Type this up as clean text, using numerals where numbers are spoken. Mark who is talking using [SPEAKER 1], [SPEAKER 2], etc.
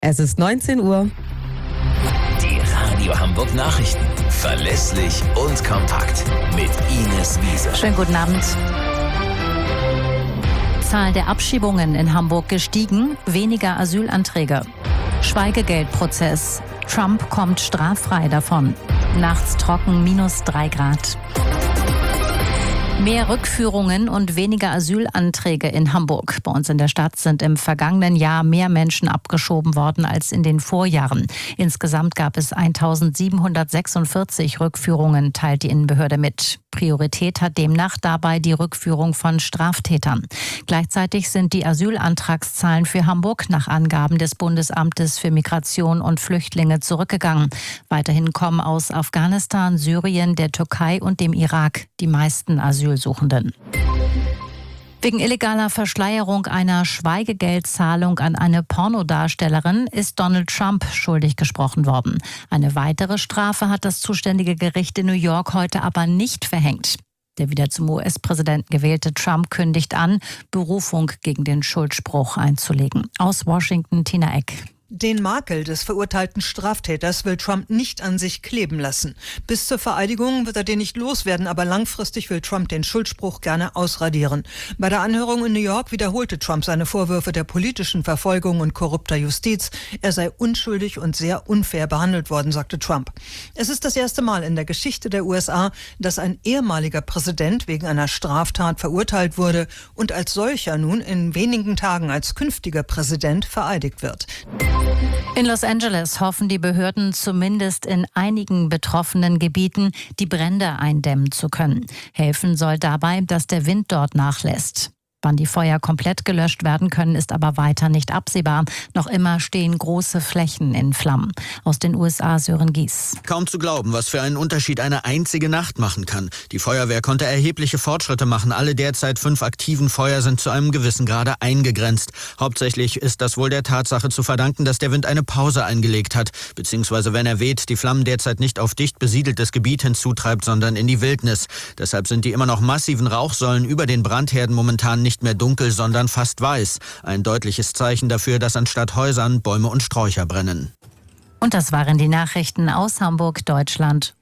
[SPEAKER 1] Es ist 19 Uhr.
[SPEAKER 2] Die Radio Hamburg Nachrichten. Verlässlich und kompakt. Mit Ines Wiese.
[SPEAKER 3] Schönen guten Abend. Zahl der Abschiebungen in Hamburg gestiegen, weniger Asylanträge. Schweigegeldprozess. Trump kommt straffrei davon. Nachts trocken, -3 Grad. Mehr Rückführungen und weniger Asylanträge in Hamburg. Bei uns in der Stadt sind im vergangenen Jahr mehr Menschen abgeschoben worden als in den Vorjahren. Insgesamt gab es 1746 Rückführungen, teilt die Innenbehörde mit. Priorität hat demnach dabei die Rückführung von Straftätern. Gleichzeitig sind die Asylantragszahlen für Hamburg nach Angaben des Bundesamtes für Migration und Flüchtlinge zurückgegangen. Weiterhin kommen aus Afghanistan, Syrien, der Türkei und dem Irak die meisten Asylsuchenden. Wegen illegaler Verschleierung einer Schweigegeldzahlung an eine Pornodarstellerin ist Donald Trump schuldig gesprochen worden. Eine weitere Strafe hat das zuständige Gericht in New York heute aber nicht verhängt. Der wieder zum US-Präsidenten gewählte Trump kündigt an, Berufung gegen den Schuldspruch einzulegen. Aus Washington, Tina Eck.
[SPEAKER 4] Den Makel des verurteilten Straftäters will Trump nicht an sich kleben lassen. Bis zur Vereidigung wird er den nicht loswerden, aber langfristig will Trump den Schuldspruch gerne ausradieren. Bei der Anhörung in New York wiederholte Trump seine Vorwürfe der politischen Verfolgung und korrupter Justiz. Er sei unschuldig und sehr unfair behandelt worden, sagte Trump. Es ist das erste Mal in der Geschichte der USA, dass ein ehemaliger Präsident wegen einer Straftat verurteilt wurde und als solcher nun in wenigen Tagen als künftiger Präsident vereidigt wird.
[SPEAKER 3] In Los Angeles hoffen die Behörden zumindest in einigen betroffenen Gebieten, die Brände eindämmen zu können. Helfen soll dabei, dass der Wind dort nachlässt. Wann die Feuer komplett gelöscht werden können, ist aber weiter nicht absehbar. Noch immer stehen große Flächen in Flammen. Aus den USA Sören Gies.
[SPEAKER 5] Kaum zu glauben, was für einen Unterschied eine einzige Nacht machen kann. Die Feuerwehr konnte erhebliche Fortschritte machen. Alle derzeit 5 aktiven Feuer sind zu einem gewissen Grade eingegrenzt. Hauptsächlich ist das wohl der Tatsache zu verdanken, dass der Wind eine Pause eingelegt hat. Beziehungsweise, wenn er weht, die Flammen derzeit nicht auf dicht besiedeltes Gebiet hinzutreibt, sondern in die Wildnis. Deshalb sind die immer noch massiven Rauchsäulen über den Brandherden momentan nicht mehr dunkel, sondern fast weiß. Ein deutliches Zeichen dafür, dass anstatt Häusern Bäume und Sträucher brennen.
[SPEAKER 3] Und das waren die Nachrichten aus Hamburg, Deutschland